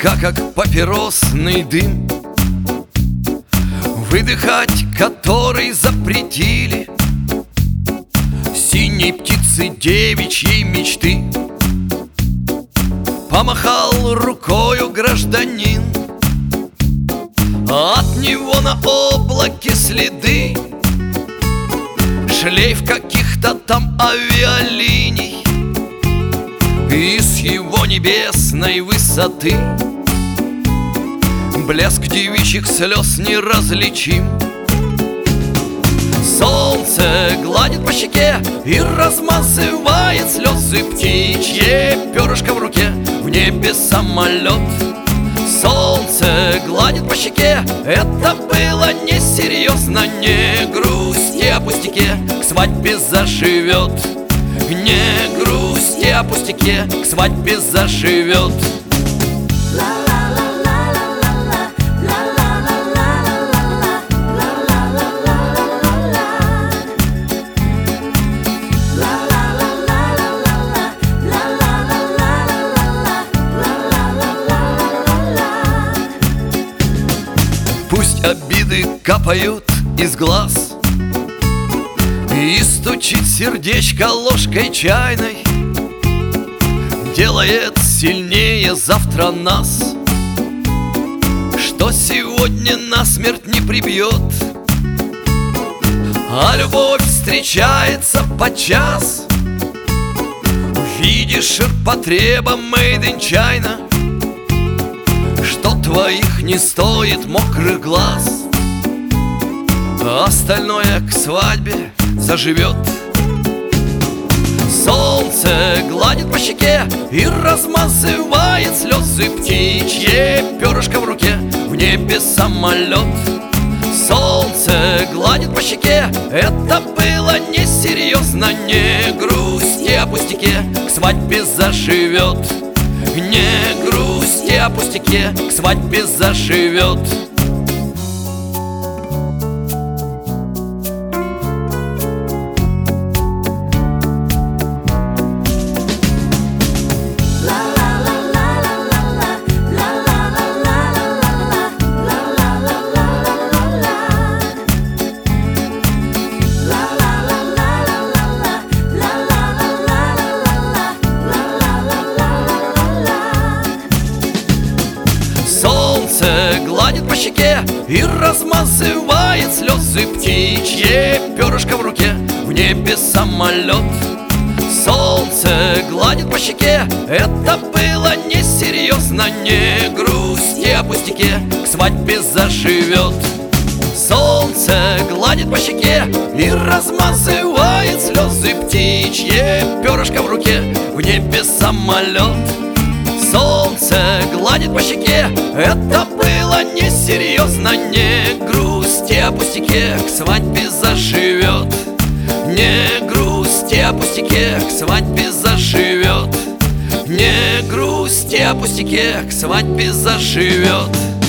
табака, как папиросный дым, выдыхать который запретили синей птицы девичьей мечты. Помахал рукою гражданин, от него на облаке следы, шлейф каких-то там авиалиний из его небесной высоты. Блеск девичьих слез неразличим. Солнце гладит по щеке и размазывает слезы. Птичье перышко в руке, в небе самолет. Солнце гладит по щеке, это было несерьезно. Не грусти о пустяке, к свадьбе заживет. Не грусти о пустяке, к свадьбе заживет. Пусть обиды капают из глаз и стучит сердечко ложкой чайной, делает сильнее завтра нас, что сегодня насмерть не прибьет. А любовь встречается подчас в виде ширпотреба made in China, что твоих не стоит мокрых глаз, а остальное к свадьбе заживет. Солнце гладит по щеке и размазывает слезы. Птичье перышко в руке, в небе самолет. Солнце гладит по щеке, это было несерьезно. Не грусти о пустяке, к свадьбе заживет. Не грусти о пустяке, к свадьбе заживет. Солнце гладит по щеке и размазывает слезы. Птичье перышко в руке, в небе самолет. Солнце гладит по щеке, это было несерьезно. Не грусти о пустяке, к свадьбе заживет. Солнце гладит по щеке и размазывает слезы. Птичье перышко в руке, в небе самолет. Солнце гладит по щеке, это было несерьезно. Не грусти о пустяке, к свадьбе заживет. Не грусти о пустяке, к свадьбе заживет. Не грусти о пустяке, к свадьбе заживет.